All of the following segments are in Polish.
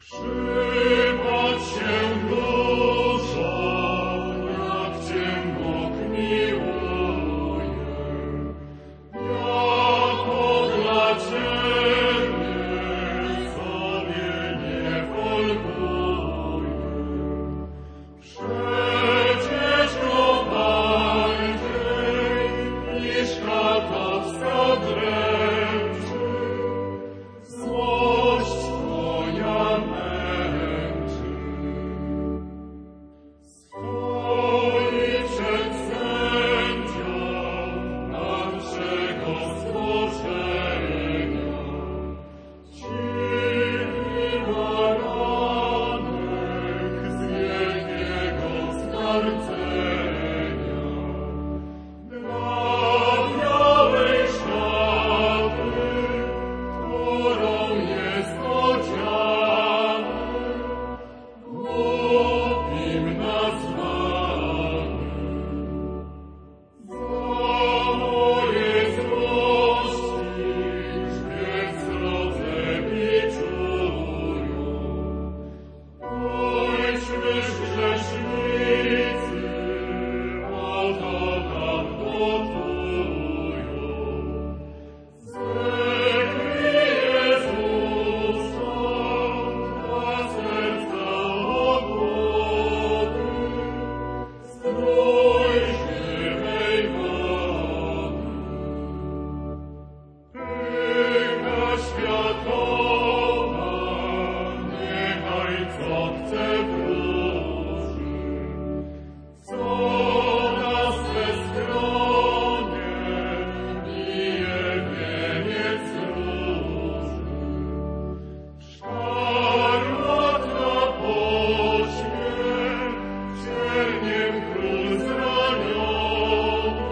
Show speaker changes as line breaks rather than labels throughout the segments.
Przypatrz się duszą, jak Cię Bóg miłuje, jako dla Ciebie sobie nie folguje. Przecież to bardziej niż katowska dręczy, złość Twoja męczy. Stoi przed sędzią naszego stworzenia, cichy baranek z wielkiego zmartwienia. Dla białej szlaty, którą jest odziany, głupim nazwany. Za moje złości grzech drodze biczują. Bądźmy grzesznicy, oto nam gotują. Zekryj Jezusa, na serca obłody, strój żywej wody. Pycha światowa, niechaj co chce wróży, co nas we skronie bije wieniec róży. Szkarłatna pośpiech, cierniem król zraniony,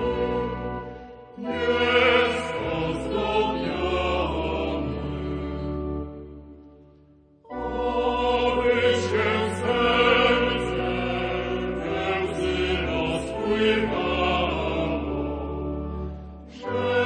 jest ozdobiony. Oby się serce we łzy rozpływało,